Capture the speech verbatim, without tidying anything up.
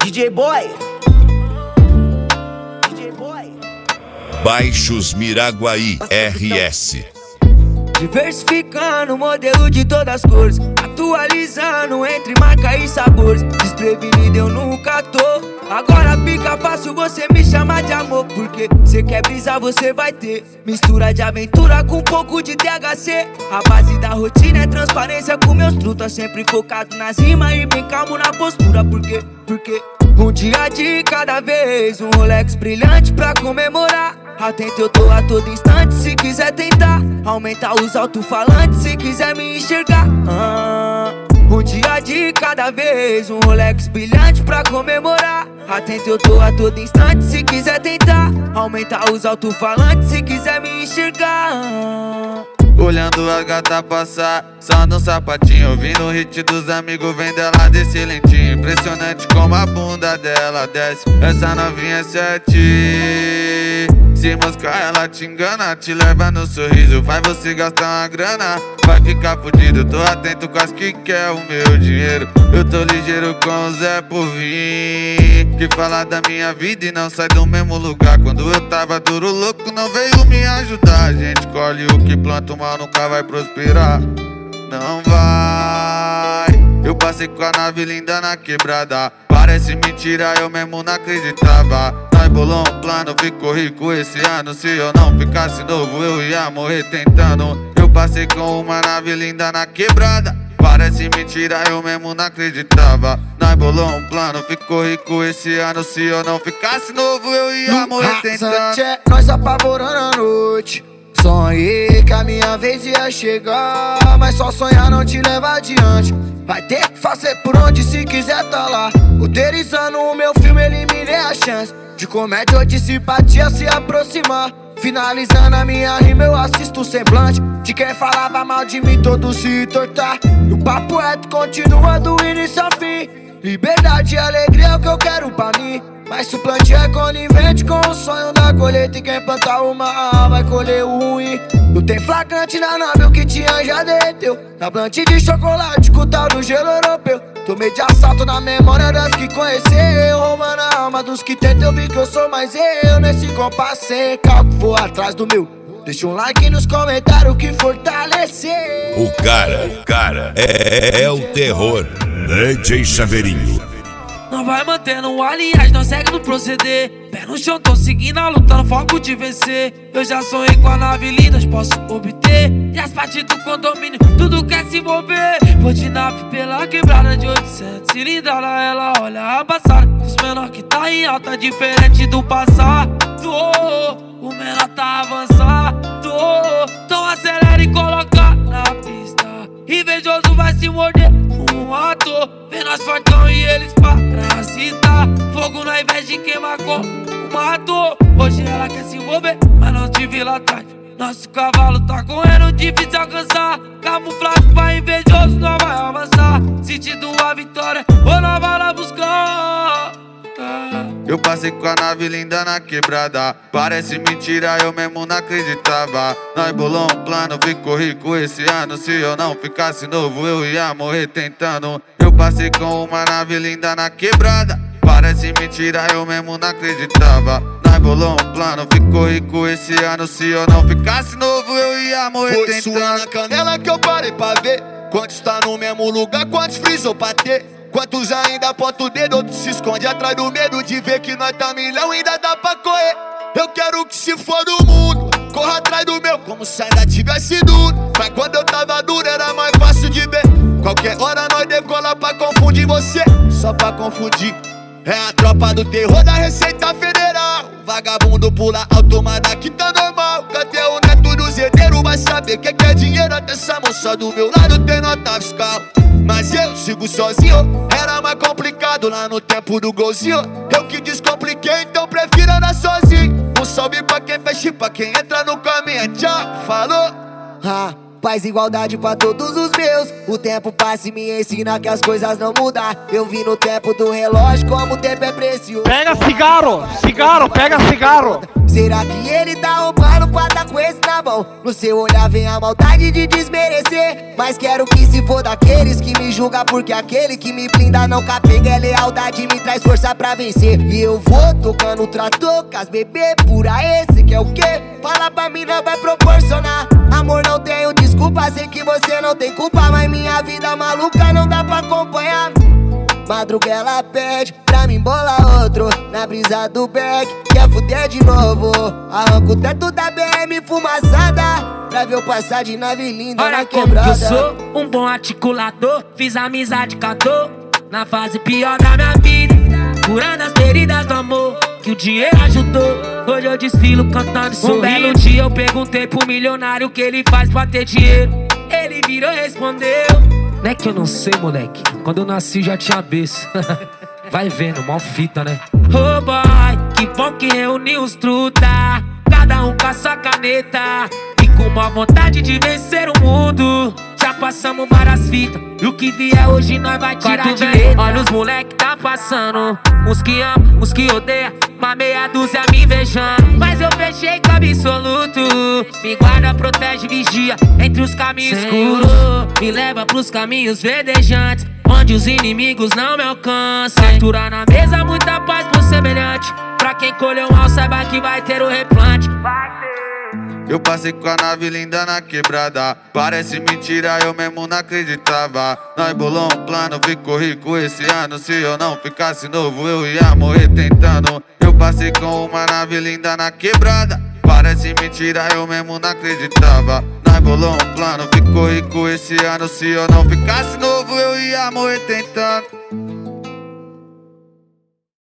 D J Boy. D J Boy. Baixos Miraguaí R S. Diversificando o modelo de todas as cores, atualizando entre marca e sabores. Desprevenido eu nunca tô, agora fica fácil você me chamar de amor. Porque cê quer brisar, você vai ter mistura de aventura com um pouco de T H C. A base da rotina é transparência com meus trutas, sempre focado nas rimas e bem calmo na postura. Porque, porque um dia de cada vez, um Rolex brilhante pra comemorar. Atento eu tô a todo instante, se quiser tentar aumentar os alto-falantes, se quiser me enxergar. ah, Um dia de cada vez, um Rolex brilhante pra comemorar. Atento eu tô a todo instante, se quiser tentar aumentar os alto-falantes, se quiser me enxergar. Olhando a gata passar, só no sapatinho, ouvindo o hit dos amigos, vem dela desse lentinho. Impressionante como a bunda dela desce, essa novinha é sete. Se moscar ela te engana, te leva no sorriso, faz você gastar uma grana, vai ficar fudido. Tô atento com as que quer o meu dinheiro, eu tô ligeiro com o Zé por vir, que fala da minha vida e não sai do mesmo lugar. Quando eu tava duro louco não veio me ajudar. A gente colhe o que planta, o mal nunca vai prosperar, não vai. Eu passei com a nave linda na quebrada, parece mentira, eu mesmo não acreditava. Nós bolou um plano, ficou rico esse ano. Se eu não ficasse novo eu ia morrer tentando. Eu passei com uma nave linda na quebrada, parece mentira, eu mesmo não acreditava. Nós bolou um plano, ficou rico esse ano. Se eu não ficasse novo eu ia morrer tentando. Tchê, nós apavorando a noite, sonhei que a minha vez ia chegar, mas só sonhar não te leva adiante. Vai ter que fazer por onde se quiser tá lá. Roteirizando o meu filme, eliminei a chance de comédia ou de simpatia se aproximar. Finalizando a minha rima, eu assisto o semblante de quem falava mal de mim, todo se tortar. E o papo reto continua do início ao fim. Liberdade e alegria é o que eu quero pra mim, mas se o plantio é conivente com o sonho da colheita, e quem plantar o mal vai colher o ruim. Não tem flagrante na nave, o que tinha já derreteu na plante de chocolate com o tal do gelo europeu. Tomei de assalto na memória das que conheceu, roubando a alma dos que tentam. Eu vi que eu sou mais eu nesse compasso sem calco, vou atrás do meu. Deixa um like nos comentários que fortalecer. O cara, o cara é, é, é o terror. D J Chaveirinho. Não vai mantendo aliás, não segue no proceder. Pé no chão, tô seguindo a luta, no foco de vencer. Eu já sonhei com a nave linda, posso obter. E as partes do condomínio, tudo quer se envolver. Vou de nave pela quebrada de oitocentos cilindrada, ela olha a passada dos menor que tá em alta, diferente do passado. O menor tá avançado, então acelera e coloca na pista. Invejoso vai se morder um ator, vê nós fortão e eles parasitar. Fogo na inveja de quem marcou o mato. Hoje ela quer se envolver, mas não te vi lá atrás. Nosso cavalo tá correndo, difícil alcançar. Camuflado pra invejoso, não vai avançar. Sentindo a vitória, ou não vai lá buscar. Eu passei com a nave linda na quebrada, parece mentira, eu mesmo não acreditava. Nós bolou um plano, ficou rico esse ano. Se eu não ficasse novo eu ia morrer tentando. Eu passei com uma nave linda na quebrada, parece mentira, eu mesmo não acreditava. Nós bolou um plano, ficou rico esse ano. Se eu não ficasse novo eu ia morrer Foi tentando. Foi na canela que eu parei pra ver quantos tá no mesmo lugar, quantos frisou pra ter. Quantos ainda aponta o dedo, outros se esconde atrás do medo de ver que nós tá milhão, ainda dá pra correr. Eu quero que se for do mundo, corra atrás do meu, como se ainda tivesse duro. Mas quando eu tava duro era mais fácil de ver. Qualquer hora nós decola pra confundir você, só pra confundir. É a tropa do terror da Receita Federal. Vagabundo pula alto, mas daqui tá normal. Cadê o neto do zedeiro? Vai saber que que é dinheiro. Até essa moça do meu lado tem nota fiscal. Mas eu sigo sozinho, era mais complicado lá no tempo do golzinho. Eu que descompliquei, então prefiro andar sozinho. Um salve pra quem fecha e pra quem entra no caminho. Tchau, falou. Ah, paz e igualdade pra todos os meus. O tempo passa e me ensina que as coisas não mudam. Eu vi no tempo do relógio como o tempo é precioso. Pega cigarro, cigarro, pega cigarro. Será que ele tá roubando pra tá com esse na mão. No seu olhar vem a maldade de desmerecer, mas quero que se for daqueles que me julga, porque aquele que me blinda não capenga. É lealdade, me traz força pra vencer. E eu vou tocando trator com as bebê pura. Esse que é o quê? Fala pra mim, não vai proporcionar. Amor, não tenho desculpa, sei que você não tem culpa, mas minha vida maluca não dá pra acompanhar. Madruga ela pede pra mim bolar outro na brisa do beck, quer fuder de novo. Arranco o teto da B M fumaçada pra ver eu passar de nave linda olha na quebrada. Como que eu sou um bom articulador, fiz amizade com a dor na fase pior da minha vida, curando as feridas do amor que o dinheiro ajudou. Hoje eu desfilo cantando e sorrindo. Um belo dia eu perguntei pro milionário o que ele faz pra ter dinheiro. Ele virou e respondeu: não é que eu não sei, moleque, quando eu nasci já tinha berço. Vai vendo, mal fita, né? Oh boy, que bom que reuniu os truta, cada um com a sua caneta e com uma vontade de vencer o mundo. Já passamos várias fitas e o que vier hoje nós vai tirar de letra. Olha os moleque tá passando, uns que amam, uns que odeiam, uma meia dúzia me invejando. Mas eu fechei com absoluto, me guarda, protege, vigia entre os caminhos escuros, me leva pros caminhos verdejantes, onde os inimigos não me alcançam. Captura na mesa, muita paz pro semelhante, pra quem colheu mal saiba que vai ter o replante. Eu passei com a nave linda na quebrada, parece mentira, eu mesmo não acreditava. Nós bolou um plano, ficou rico esse ano. Se eu não ficasse novo, eu ia morrer tentando. Eu passei com uma nave linda na quebrada, parece mentira, eu mesmo não acreditava. Nós bolou um plano, ficou rico esse ano. Se eu não ficasse novo, eu ia morrer tentando.